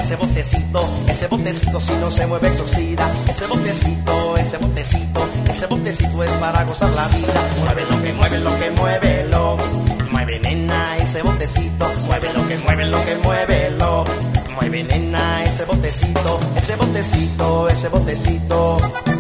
ese botecito si no se mueve se oxida. Ese botecito es para gozar la vida. Mueve lo que mueve, lo que muévelo. Mueve nena ese botecito, mueve lo que mueve, lo que muévelo. Mueve nena ese botecito, ese botecito, ese botecito.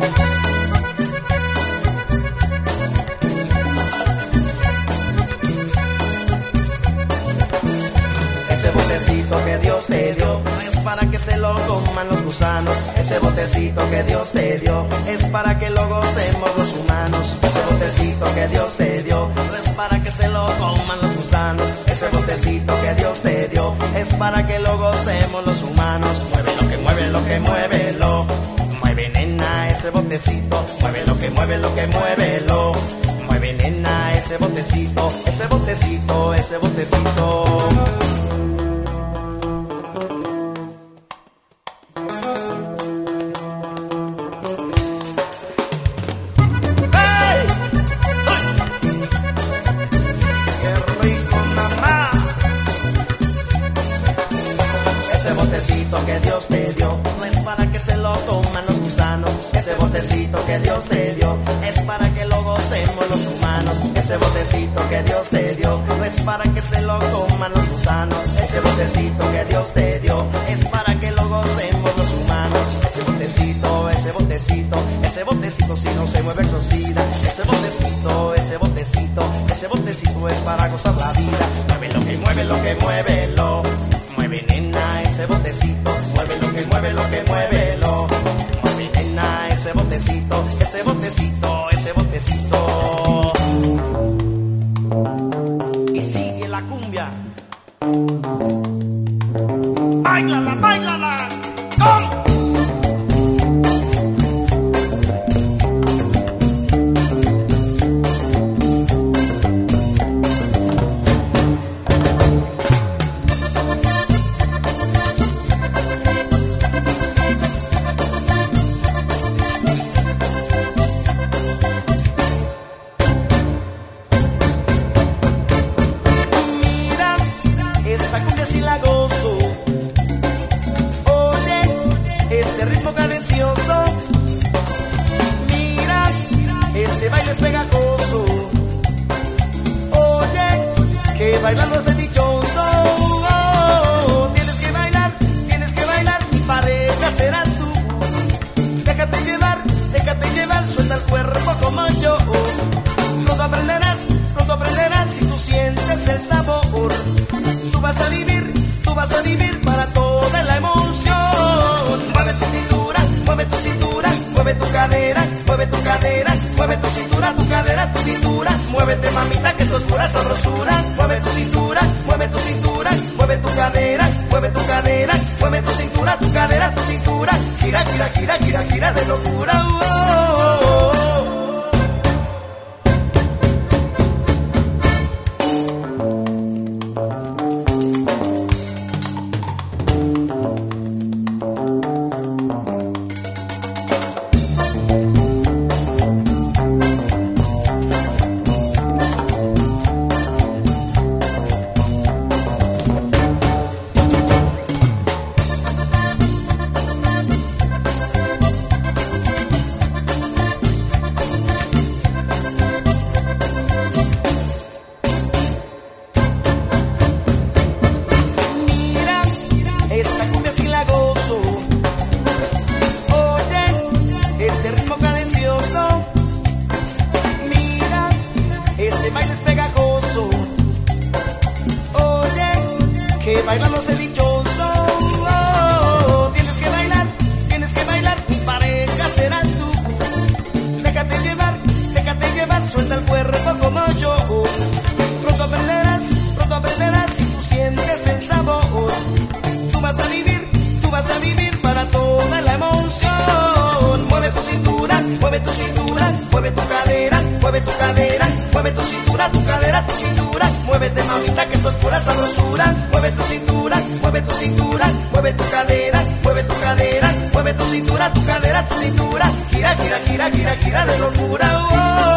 Ese botecito que Dios te dio es para que se lo coman los gusanos. Ese botecito que Dios te dio es para que lo gocemos los humanos. Ese botecito que Dios te dio es para que se lo coman los gusanos. Ese botecito que Dios te dio es para que lo gocemos los humanos. Mueve lo que mueve, lo que muévelo. Mueve nena ese botecito, mueve lo que mueve, lo que muévelo. Mueve nena ese botecito, ese botecito, ese botecito. Ese botecito que Dios te dio no es para que se lo coman los gusanos. Ese botecito que Dios te dio es para que lo gocemos los humanos. Ese botecito que Dios te dio no es para que se lo coman los gusanos. Ese botecito que Dios te dio es para que lo gocemos los humanos. Ese botecito, ese botecito, ese botecito si no se mueve se oxida. Ese botecito, ese botecito, ese botecito es para gozar la vida. Mueve lo que mueve, lo que muévelo. Mueve nena ese botecito, mueve lo que mueve, lo que muévelo. Mueve nena ese botecito, ese botecito, ese botecito. Y sigue la cumbia. Báilala, báilala, ¡con! Esta cumbia sí la gozo. Oye, este ritmo cadencioso. Mira, este baile es pegajoso. Oye, que bailar no es dichoso. Oh, tienes que bailar, mi pareja serás tú. Déjate llevar, suelta el cuerpo como yo. Pronto aprenderás si tú sientes el sabor. Tú vas a vivir para toda la emoción. Mueve tu cintura, mueve tu cintura, mueve tu cadera, mueve tu cadera, mueve tu cintura, tu cadera, tu cintura. Muévete mamita que esto es pura sabrosura. Mueve tu cintura, mueve tu cintura, mueve tu cadera, mueve tu cadera, mueve tu cintura, tu cadera, tu cintura. Gira, gira, gira, gira, gira de locura. Oh, oh, oh. Esta cumbia sí la gozo. Oye, este ritmo cadencioso. Mira, este baile es pegajoso. Oye, que bailar no es dichoso. Oh, tienes que bailar, mi pareja serás tú. Déjate llevar, suelta el cuerpo como yo. Pronto aprenderás si tú sientes el sabor. Tú vas a vivir para toda la emoción. Mueve tu cintura, mueve tu cintura, mueve tu cadera, mueve tu cadera, mueve tu cintura, tu cadera, tu cintura. Muévete mamita que esto es pura sabrosura. Mueve tu cintura, mueve tu cintura, mueve tu cadera, mueve tu cadera, mueve tu cintura, tu cadera, tu cintura. Gira, gira, gira, gira, gira de locura. Oh.